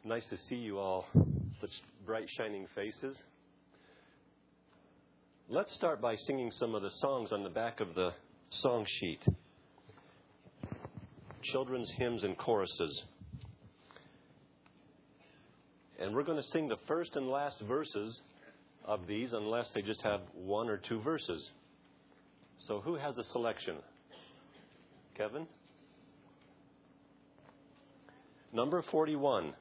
Nice to see you all, such bright, shining faces. Let's start by singing some of the songs on the back of the song sheet. Children's hymns and choruses. And we're going to sing the first and last verses of these, unless they just have one or two verses. So who has a selection? Kevin? Number 41.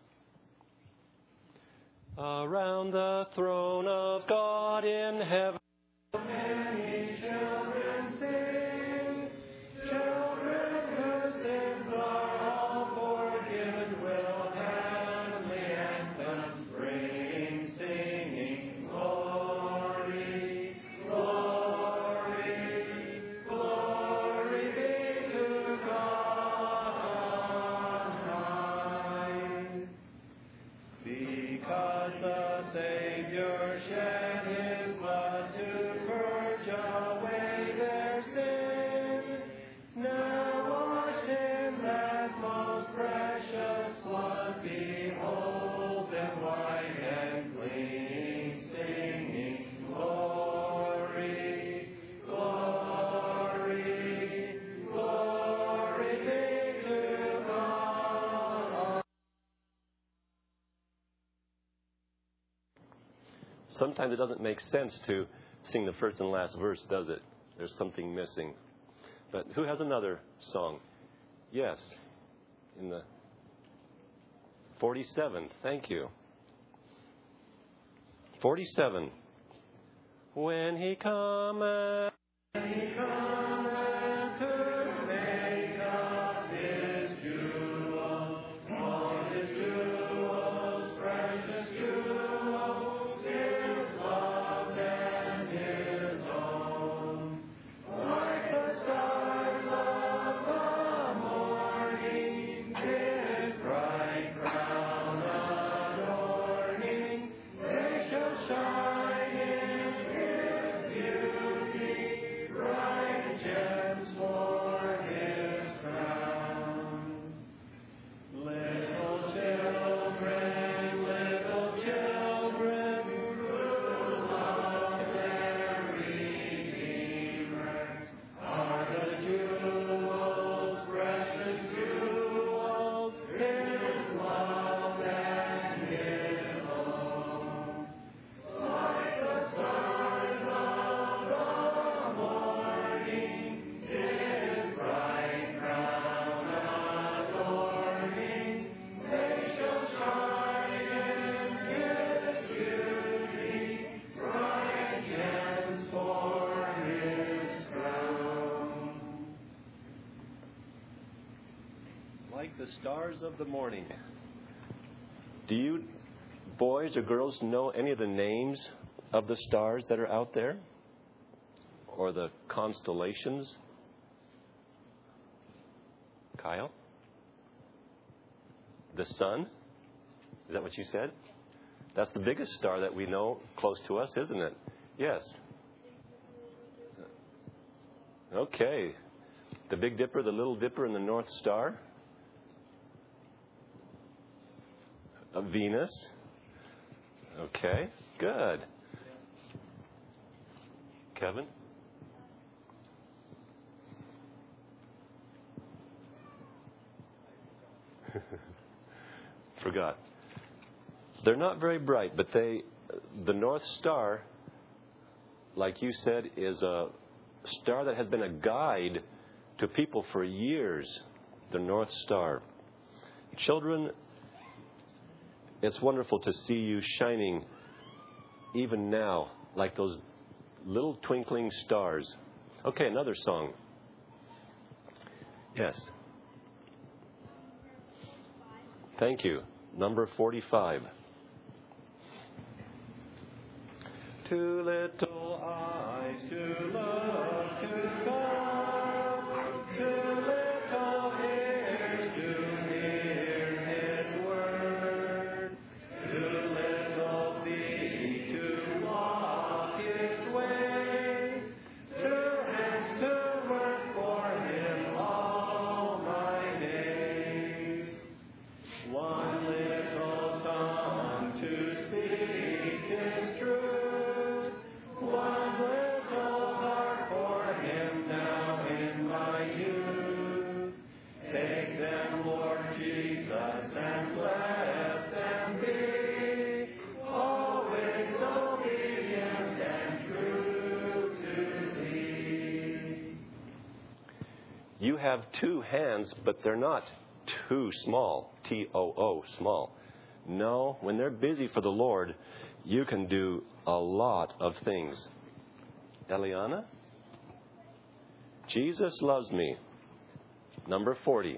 Around the throne of God in heaven, many children sing. Children whose sins are all forgiven will heavenly anthems bring, singing, glory, glory, glory be to God on high. Because the Savior shed His blood to purge away their sin, now washed in that most precious blood, behold them white and clean, singing, glory, glory, glory be to God. Sometimes it doesn't make sense to sing the first and last verse, does it? There's something missing. But who has another song? Yes, in the 47. Thank you. 47. When He cometh, to make up His jewels, all His jewels, precious jewels, His love and His own. Like the stars of the morning, His bright crown adorning, they shall shine in His beauty, bright gems for His crown. Little children, who love their Redeemer, are the jewels, precious jewels, His love and His own. Like the stars of the morning, His bright crown adorning, they shall shine in His beauty, bright gems for His crown. Like the stars of the morning. Do you boys or girls know any of the names of the stars that are out there? Or the constellations? Kyle? The sun? Is that what you said? That's the biggest star that we know close to us, isn't it? Yes. Okay. The Big Dipper, the Little Dipper, and the North Star. Venus. Okay, good. Kevin? Forgot. They're not very bright, but the North Star, like you said, is a star that has been a guide to people for years. The North Star. Children, it's wonderful to see you shining even now like those little twinkling stars. Okay, another song. Yes. Thank you. Number 45. Two little eyes to look to God, two little ears to hear His word, two little feet to walk His ways, two hands to work for Him all my days. One little to speak His truth. One little heart for Him now in my youth. Take them, Lord Jesus, and let them be always obedient and true to Thee. You have two hands, but they're not too small, T-O-O, small. No, when they're busy for the Lord, you can do a lot of things. Eliana? Jesus loves me. Number 40.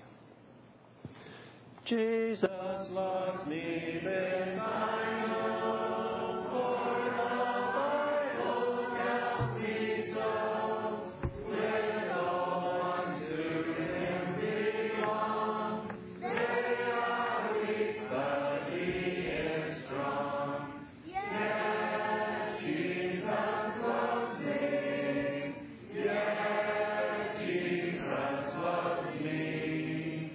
Jesus loves me, this I know, for the Bible tells me so. Little ones to Him belong. They are weak, but He is strong. Yes, Jesus loves me. Yes, Jesus loves me.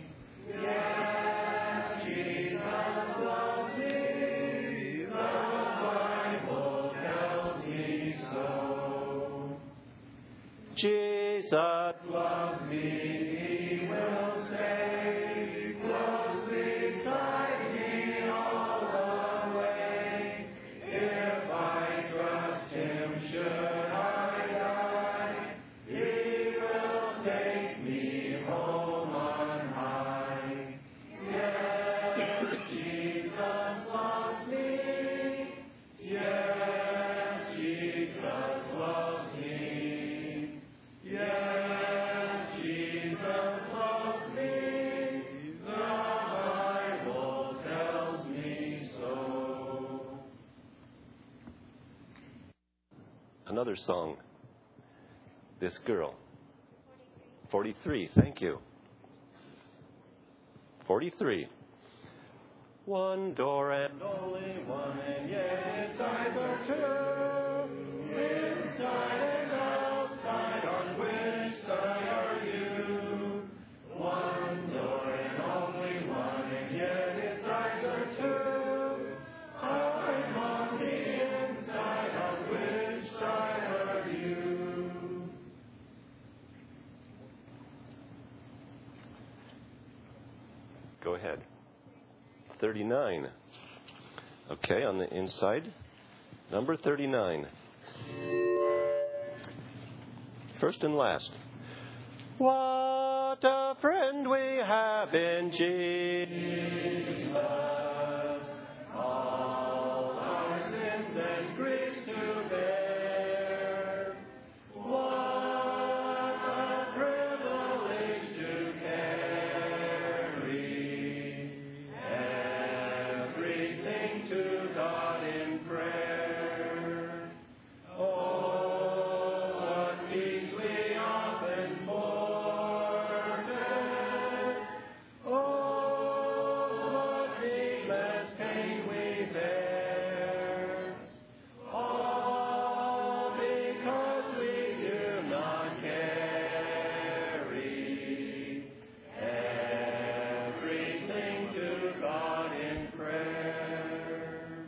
Yes, Jesus loves me. The Bible tells me so. Jesus loves me, He will stay close beside me all the way. If I trust Him, should I die, He will take me home on high. Yes, Jesus loves me. Yes, Jesus loves me. Yes, Jesus loves me. The Bible tells me so. Another song. This girl. 43. Thank you. 43. One door and only one, and yet its sides are two. Inside and outside, on which side are you? One door and only one, and yet its sides are two. I'm on the inside, on which side are you? Go ahead. 39. Okay, on the inside. Number 39. First and last. What a friend we have in Jesus. All our sins and griefs to bear. What a privilege to carry everything to God in prayer. Oh, what peace we often forfeit. Oh, what needless pain we bear. All because we do not carry everything to God in prayer.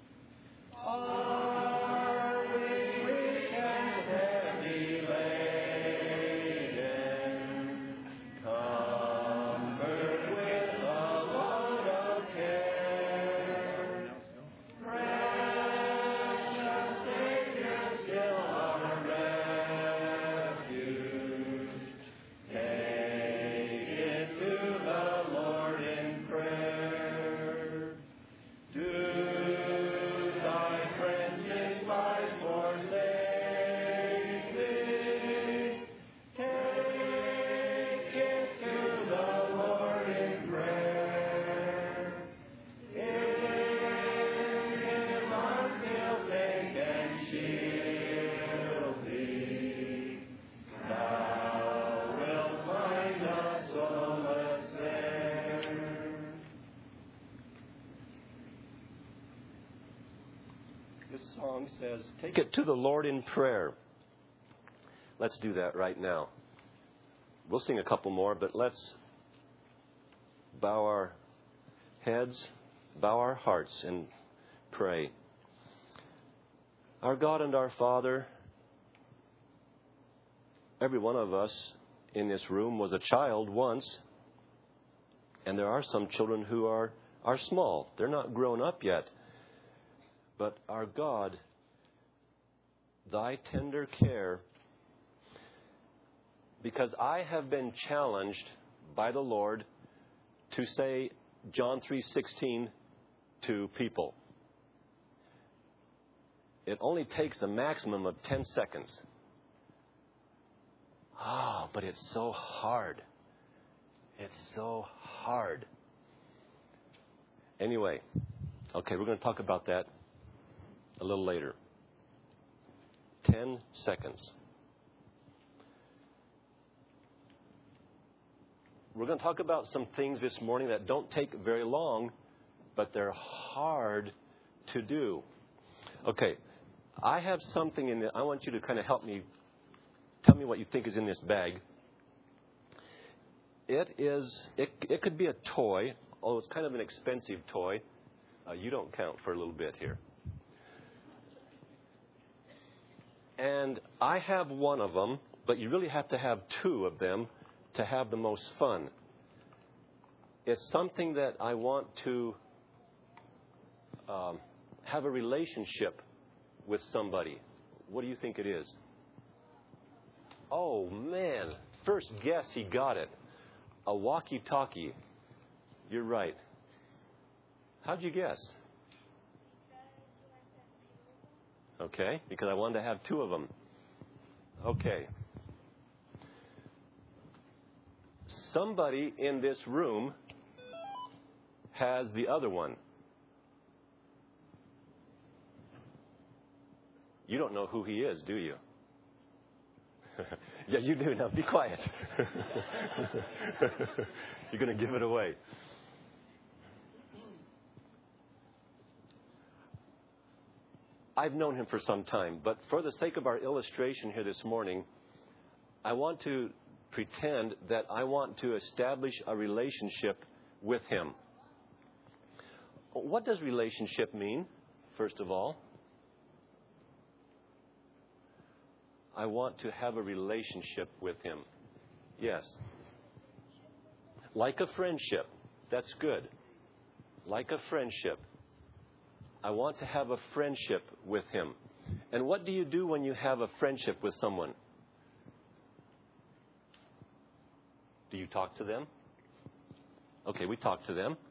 Are we weak and heavy laden? Comfort with a load of care. Precious Savior, still our refuge. Take it to the Lord in prayer. Do thy friends despise, forsake thee? Take it to the Lord in prayer. In His arms He'll take and shield thee. Thou wilt find us solace there. This song says, take it to the Lord in prayer. Let's do that right now. We'll sing a couple more, but let's bow our heads, bow our hearts, and pray. Our God and our Father, every one of us in this room was a child once, and there are some children who are small. They're not grown up yet. But our God, thy tender care, because I have been challenged by the Lord to say John 3:16 to people. It only takes a maximum of 10 seconds. But it's so hard. It's so hard. Anyway, okay, we're going to talk about that a little later. 10 seconds. We're going to talk about some things this morning that don't take very long, but they're hard to do. Okay, I have something in it. I want you to kind of help me. Tell me what you think is in this bag. It could be a toy. Oh, it's kind of an expensive toy. You don't count for a little bit here. And I have one of them, but you really have to have two of them to have the most fun. It's something that I want to have a relationship with somebody. What do you think it is? Oh, man. First guess, he got it. A walkie-talkie. You're right. How'd you guess? Okay, because I wanted to have two of them. Okay. Somebody in this room has the other one. You don't know who he is, do you? Yeah, you do. Now, be quiet. You're going to give it away. I've known him for some time, but for the sake of our illustration here this morning, I want to pretend that I want to establish a relationship with him. What does relationship mean, first of all? I want to have a relationship with him. Yes. Like a friendship. That's good. Like a friendship. I want to have a friendship with him. And what do you do when you have a friendship with someone? Do you talk to them? Okay, we talk to them.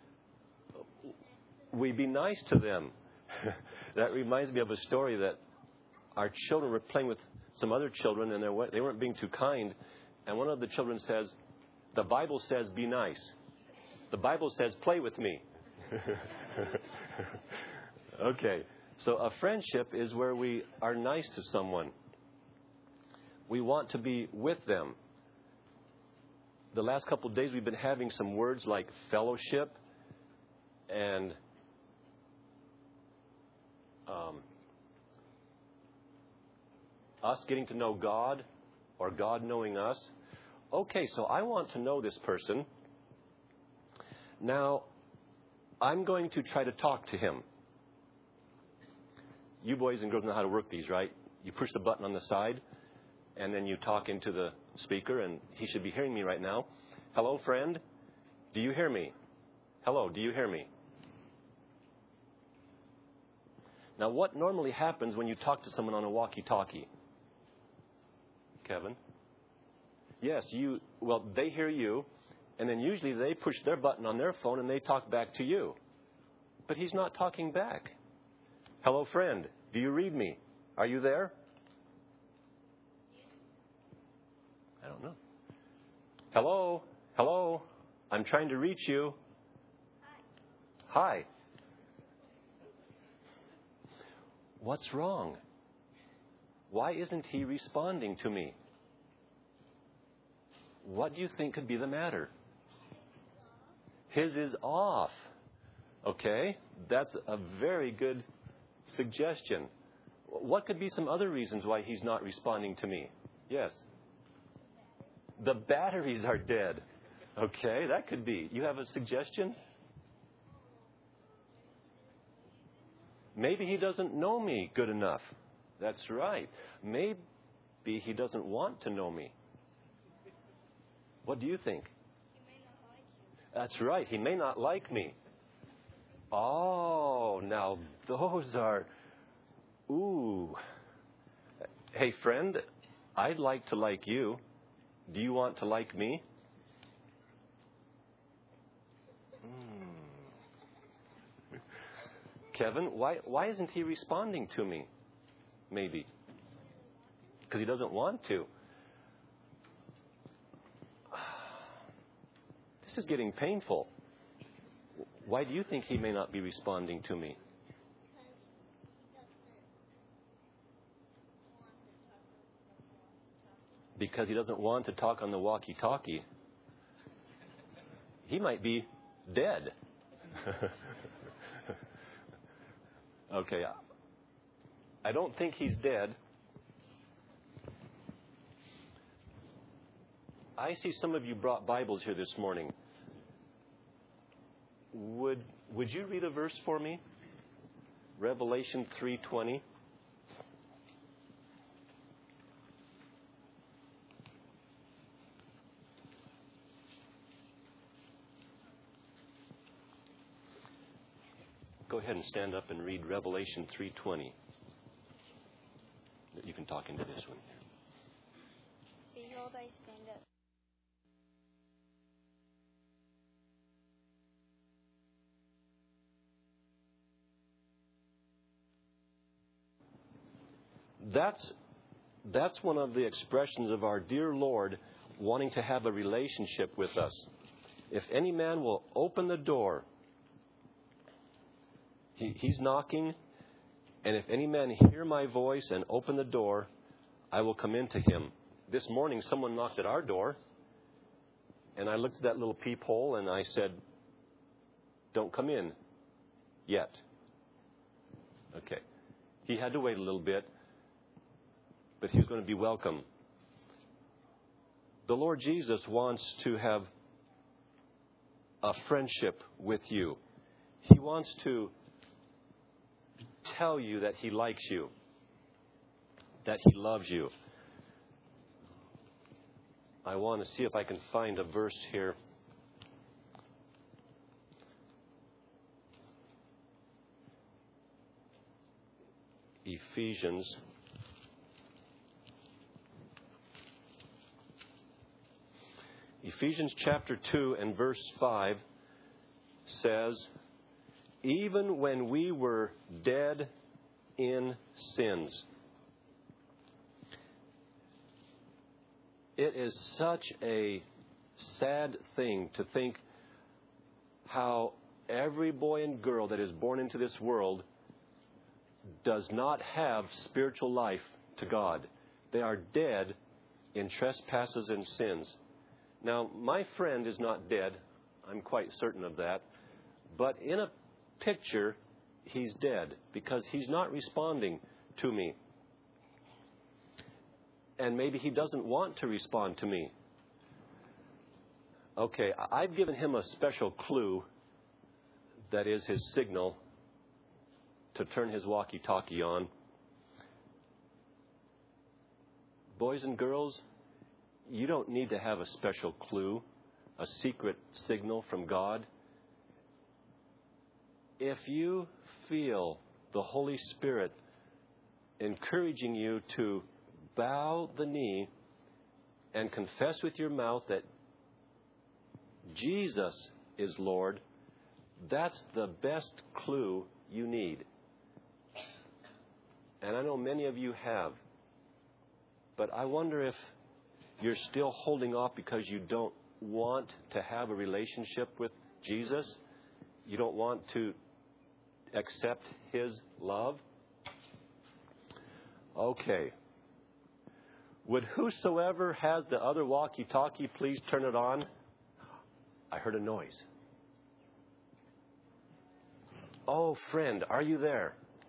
We be nice to them. That reminds me of a story that our children were playing with some other children, and they weren't being too kind. And one of the children says, "The Bible says be nice. The Bible says play with me." Okay, so a friendship is where we are nice to someone. We want to be with them. The last couple of days we've been having some words like fellowship and us getting to know God or God knowing us. Okay, so I want to know this person. Now, I'm going to try to talk to him. You boys and girls know how to work these, right? You push the button on the side, and then you talk into the speaker, and he should be hearing me right now. Hello, friend. Do you hear me? Hello, do you hear me? Now, what normally happens when you talk to someone on a walkie-talkie? Kevin? Yes, they hear you, and then usually they push their button on their phone and they talk back to you. But he's not talking back. Hello, friend. Do you read me? Are you there? I don't know. Hello? Hello? I'm trying to reach you. Hi. What's wrong? Why isn't he responding to me? What do you think could be the matter? His is off. Okay, that's a very good suggestion. What could be some other reasons why he's not responding to me? Yes. The batteries are dead. Okay, that could be. You have a suggestion? Maybe he doesn't know me good enough. That's right. Maybe he doesn't want to know me. What do you think? He may not like you. That's right. He may not like me. Oh, now those are... Ooh. Hey, friend, I'd like to like you. Do you want to like me? Kevin, why isn't he responding to me? Maybe. Because he doesn't want to. This is getting painful. Why do you think he may not be responding to me? Because he doesn't want to talk on the walkie-talkie. He might be dead. Okay. I don't think he's dead. I see some of you brought Bibles here this morning. Would you read a verse for me? Revelation 3:20. Go ahead and stand up and read Revelation 3:20. You can talk into this one. Behold, I stand up. That's one of the expressions of our dear Lord wanting to have a relationship with us. If any man will open the door, he's knocking, and if any man hear my voice and open the door, I will come into him. This morning, someone knocked at our door, and I looked at that little peephole, and I said, "Don't come in yet." Okay. He had to wait a little bit, but he's going to be welcome. The Lord Jesus wants to have a friendship with you. He wants to tell you that he likes you, that he loves you. I want to see if I can find a verse here. Ephesians. Ephesians chapter 2 and verse 5 says, even when we were dead in sins. It is such a sad thing to think how every boy and girl that is born into this world does not have spiritual life to God. They are dead in trespasses and sins. Now, my friend is not dead. I'm quite certain of that. But in a picture, he's dead because he's not responding to me. And maybe he doesn't want to respond to me. Okay, I've given him a special clue that is his signal to turn his walkie-talkie on. Boys and girls, you don't need to have a special clue, a secret signal from God. If you feel the Holy Spirit encouraging you to bow the knee and confess with your mouth that Jesus is Lord, that's the best clue you need. And I know many of you have. But I wonder if you're still holding off because you don't want to have a relationship with Jesus. You don't want to accept his love. Okay. Would whosoever has the other walkie-talkie please turn it on? I heard a noise. Oh, friend, are you there?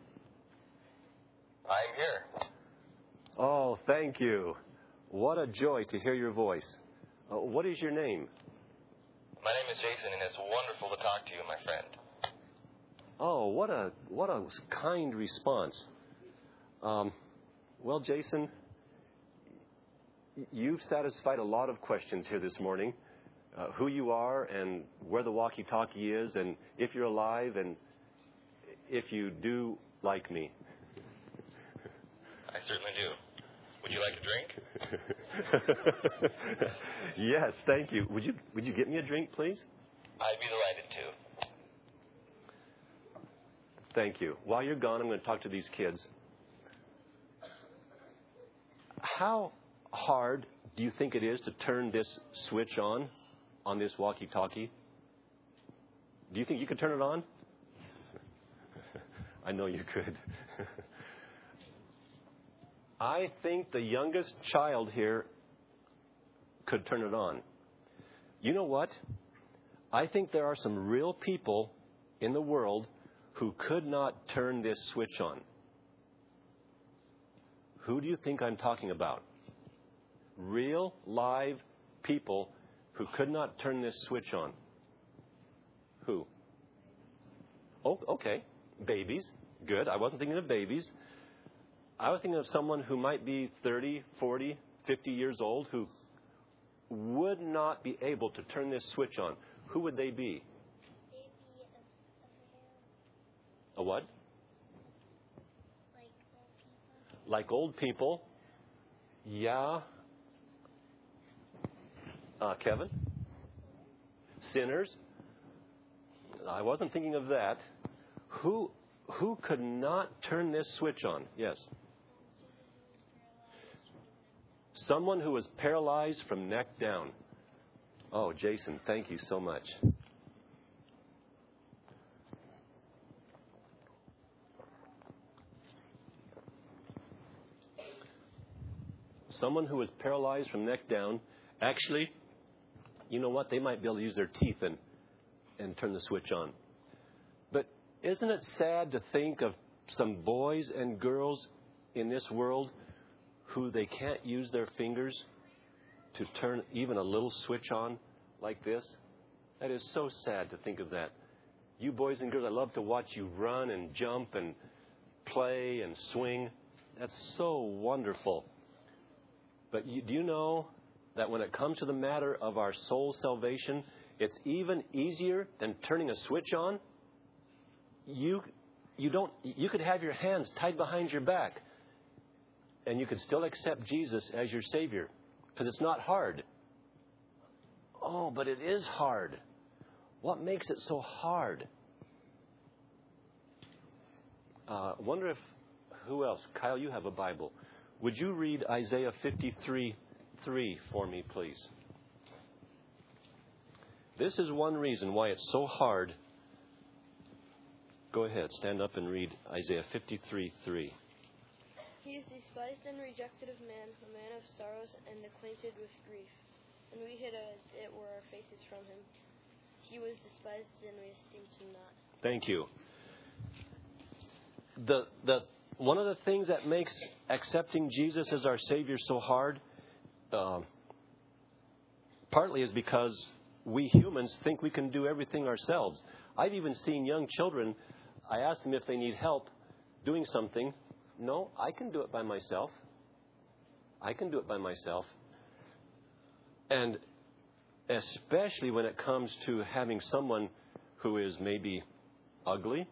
I'm here. Oh, thank you. What a joy to hear your voice. What is your name? My name is Jason, and it's wonderful to talk to you, my friend. Oh, what a kind response. Well, Jason, you've satisfied a lot of questions here this morning. Who you are and where the walkie-talkie is and if you're alive and if you do like me. I certainly do. Would you like a drink? Yes, thank you. Would you get me a drink, please? I'd be delighted to. Thank you. While you're gone, I'm going to talk to these kids. How hard do you think it is to turn this switch on this walkie-talkie? Do you think you could turn it on? I know you could. I think the youngest child here could turn it on. You know what? I think there are some real people in the world who could not turn this switch on. Who do you think I'm talking about? Real, live people who could not turn this switch on. Who? Oh, okay. Babies. Good. I wasn't thinking of babies. I was thinking of someone who might be 30, 40, 50 years old who would not be able to turn this switch on. Who would they be? A what? Like old people. Yeah. Kevin? Sinners. I wasn't thinking of that. Who could not turn this switch on? Yes. Someone who was paralyzed from neck down. Oh, Jason, thank you so much. Someone who was paralyzed from neck down. Actually, you know what? They might be able to use their teeth and turn the switch on. But isn't it sad to think of some boys and girls in this world who they can't use their fingers to turn even a little switch on like this? That is so sad to think of that. You boys and girls, I love to watch you run and jump and play and swing. That's so wonderful. But do you know that when it comes to the matter of our soul salvation, it's even easier than turning a switch on? You could have your hands tied behind your back and you could still accept Jesus as your Savior because it's not hard. Oh, but it is hard. What makes it so hard? Wonder if, who else? Kyle, you have a Bible. Would you read Isaiah 53:3 for me, please? This is one reason why it's so hard. Go ahead, stand up and read Isaiah 53:3. He is despised and rejected of man, a man of sorrows and acquainted with grief. And we hid as it were our faces from him. He was despised and we esteemed him not. Thank you. One of the things that makes accepting Jesus as our Savior so hard, partly is because we humans think we can do everything ourselves. I've even seen young children, I ask them if they need help doing something. No, I can do it by myself. I can do it by myself. And especially when it comes to having someone who is maybe ugly,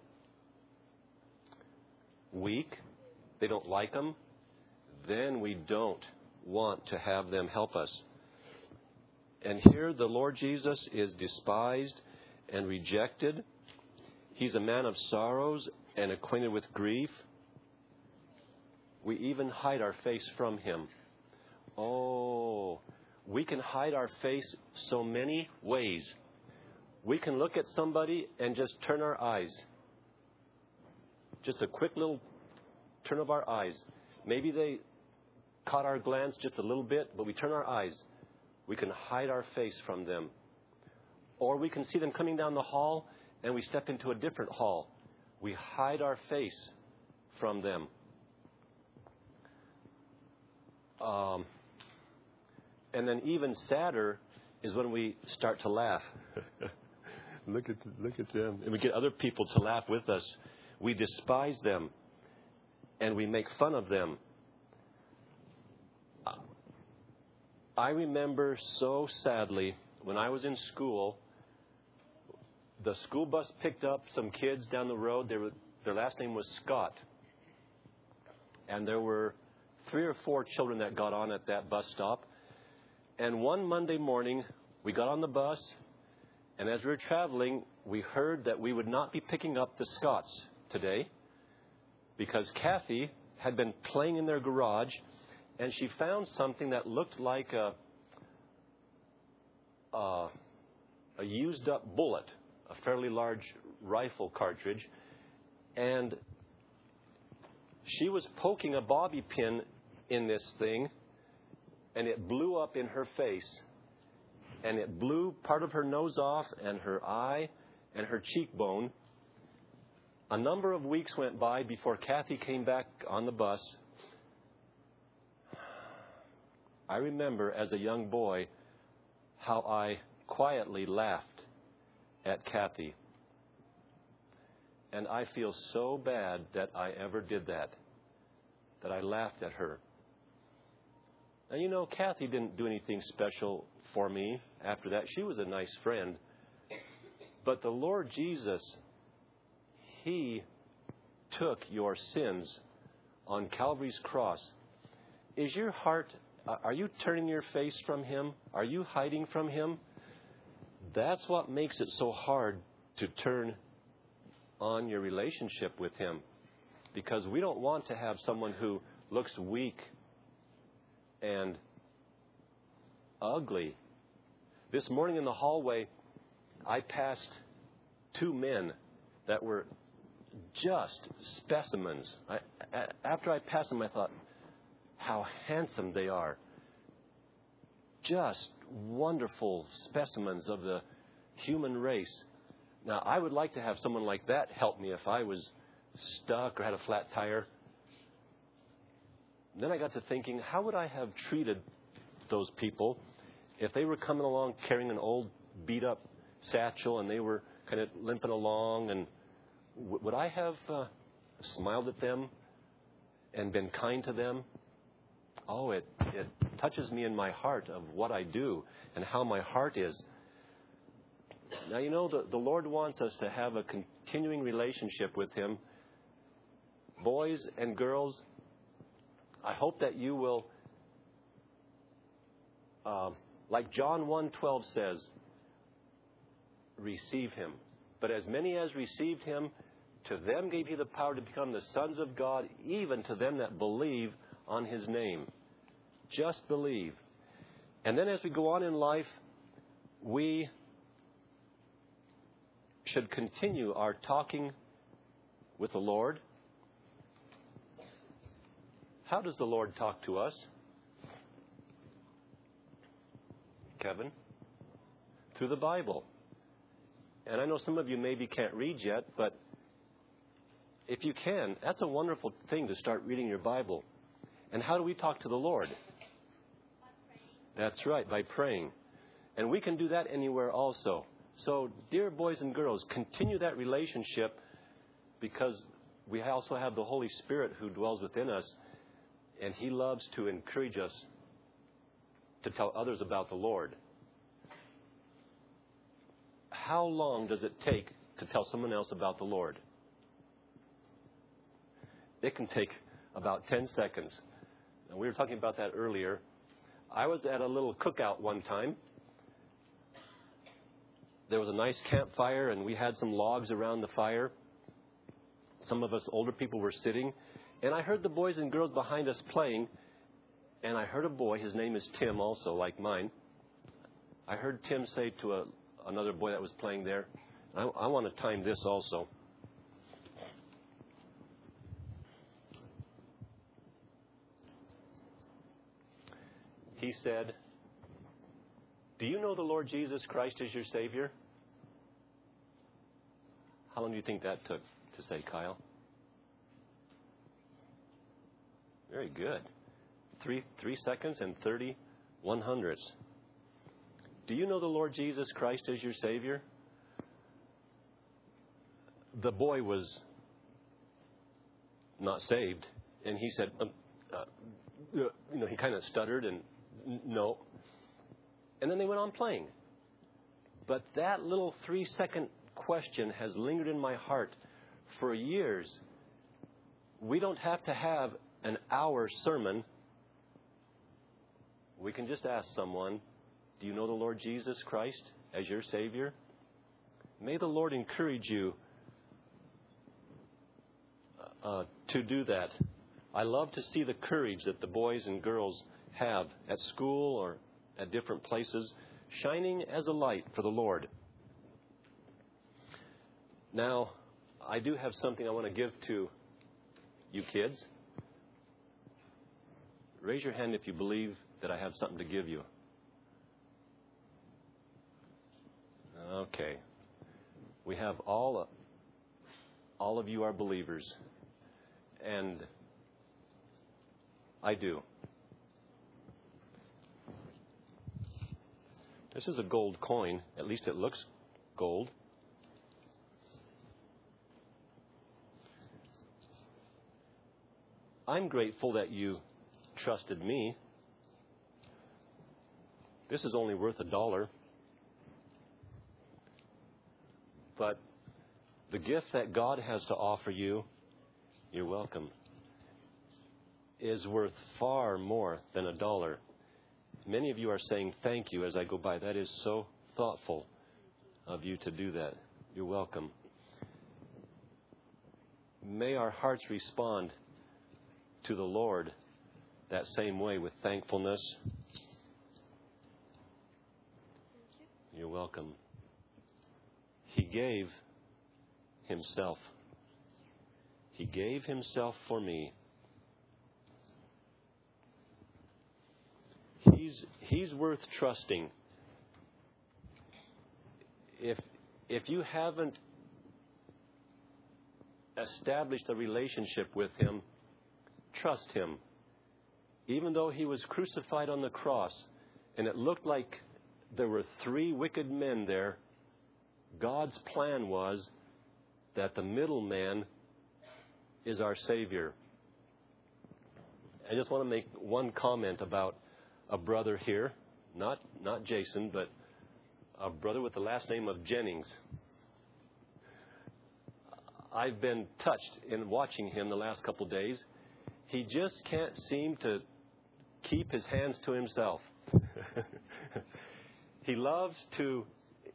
weak, they don't like them, then we don't want to have them help us. And here the Lord Jesus is despised and rejected. He's a man of sorrows and acquainted with grief. We even hide our face from him. Oh, we can hide our face so many ways. We can look at somebody and just turn our eyes. Just a quick little turn of our eyes. Maybe they caught our glance just a little bit, but we turn our eyes. We can hide our face from them. Or we can see them coming down the hall and we step into a different hall. We hide our face from them. And then even sadder is when we start to laugh. Look at them. And we get other people to laugh with us. We despise them. And we make fun of them. I remember so sadly when I was in school, the school bus picked up some kids down the road. Their last name was Scott. And there were 3 or 4 children that got on at that bus stop. And one Monday morning, we got on the bus, and as we were traveling, we heard that we would not be picking up the Scotts today because Kathy had been playing in their garage, and she found something that looked like a used-up bullet, a fairly large rifle cartridge, and she was poking a bobby pin in this thing, and it blew up in her face, and it blew part of her nose off and her eye and her cheekbone. A number of weeks went by before Kathy came back on the bus. I remember as a young boy how I quietly laughed at Kathy. And I feel so bad that I ever did that I laughed at her. And you know, Kathy didn't do anything special for me after that. She was a nice friend. But the Lord Jesus, He took your sins on Calvary's cross. Is your heart, are you turning your face from Him? Are you hiding from Him? That's what makes it so hard to turn on your relationship with Him. Because we don't want to have someone who looks weak and ugly. This morning in the hallway, I passed 2 men that were just specimens. After I passed them, I thought, how handsome they are. Just wonderful specimens of the human race. Now, I would like to have someone like that help me if I was stuck or had a flat tire. Then I got to thinking, how would I have treated those people if they were coming along carrying an old beat-up satchel and they were kind of limping along? And would I have smiled at them and been kind to them? Oh, it touches me in my heart of what I do and how my heart is. Now, you know, the Lord wants us to have a continuing relationship with Him. Boys and girls, I hope that you will, like John 1:12 says, receive Him. But as many as received Him, to them gave He the power to become the sons of God, even to them that believe on His name. Just believe. And then as we go on in life, we should continue our talking with the Lord. How does the Lord talk to us? Kevin? Through the Bible. And I know some of you maybe can't read yet, but if you can, that's a wonderful thing to start reading your Bible. And how do we talk to the Lord? That's right, by praying. And we can do that anywhere also. So, dear boys and girls, continue that relationship because we also have the Holy Spirit who dwells within us, and He loves to encourage us to tell others about the Lord. How long does it take to tell someone else about the Lord? It can take about 10 seconds. And we were talking about that earlier. I was at a little cookout one time. There was a nice campfire, and we had some logs around the fire. Some of us older people were sitting. And I heard the boys and girls behind us playing. And I heard a boy, his name is Tim also, like mine. I heard Tim say to another boy that was playing there, I want to time this also. He said, do you know the Lord Jesus Christ is your Savior? How long do you think that took to say, Kyle? Very good. 3 seconds and 30/100ths. Do you know the Lord Jesus Christ is your Savior? the boy was not saved, and he said, he kind of stuttered and no. And then they went on playing. But that little 3-second question has lingered in my heart for years. We don't have to have an hour sermon. We can just ask someone, do you know the Lord Jesus Christ as your Savior? May the Lord encourage you to do that. I love to see the courage that the boys and girls have at school or at different places, shining as a light for the Lord. Now, I do have something I want to give to you kids. Raise your hand if you believe that I have something to give you. Okay. We have all of you are believers. And I do. This is a gold coin. At least it looks gold. I'm grateful that you trusted me. This is only worth $1. But the gift that God has to offer you, you're welcome, is worth far more than $1. Many of you are saying thank you as I go by. That is so thoughtful of you to do that. You're welcome. May our hearts respond to the Lord that same way with thankfulness. You're welcome. He gave Himself. He gave Himself for me. He's worth trusting. If you haven't established a relationship with Him, trust Him. Even though He was crucified on the cross and it looked like there were 3 wicked men there, God's plan was that the middleman is our Savior. I just want to make one comment about a brother here, not Jason, but a brother with the last name of Jennings. I've been touched in watching him the last couple days. He just can't seem to keep his hands to himself. He loves to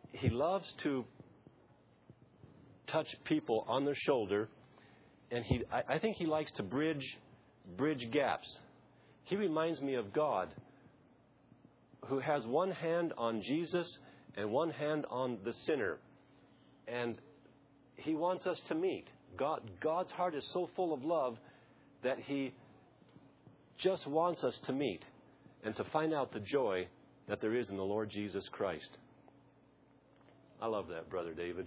touch people on their shoulder, and I think he likes to bridge gaps. He reminds me of God, who has one hand on Jesus and one hand on the sinner. And He wants us to meet. God's heart is so full of love that He just wants us to meet and to find out the joy that there is in the Lord Jesus Christ. I love that, Brother David.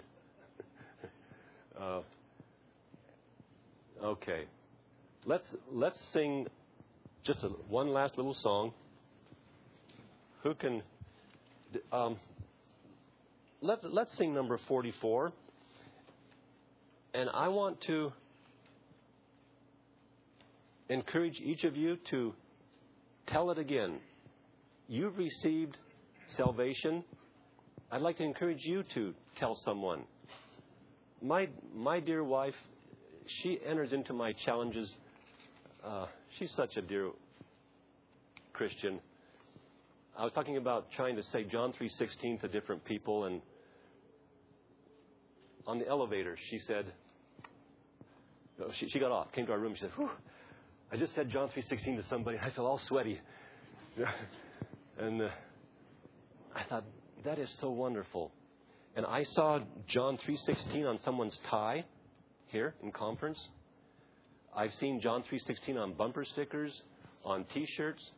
Okay. Let's sing just one last little song. Who can... Let's sing number 44. And I want to encourage each of you to tell it again. You've received salvation. I'd like to encourage you to tell someone. My dear wife, she enters into my challenges. She's such a dear Christian. I was talking about trying to say John 3:16 to different people, and on the elevator, she said, she got off, came to our room, she said, "Whew, I just said John 3:16 to somebody, I feel all sweaty." And I thought, that is so wonderful. And I saw John 3:16 on someone's tie here in conference. I've seen John 3:16 on bumper stickers, on T-shirts.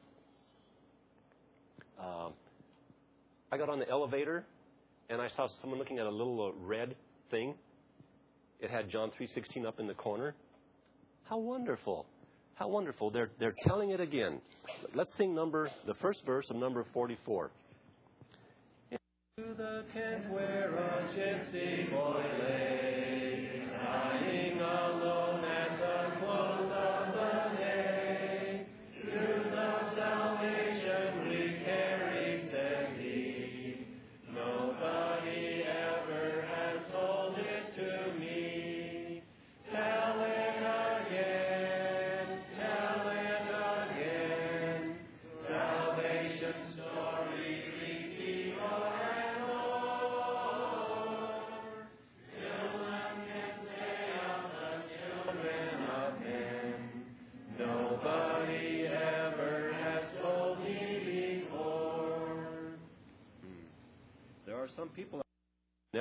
I got on the elevator, and I saw someone looking at a little red thing. It had John 3:16 up in the corner. How wonderful. How wonderful. They're telling it again. Let's sing the first verse of number 44. Into the tent where a gypsy boy lay,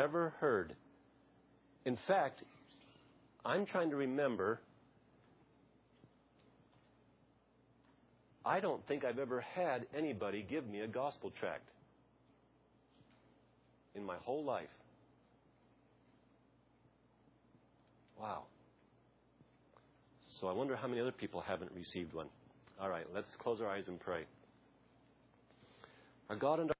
ever heard. In fact, I'm trying to remember, I don't think I've ever had anybody give me a gospel tract in my whole life. Wow. So I wonder how many other people haven't received one. All right, let's close our eyes and pray. Our God and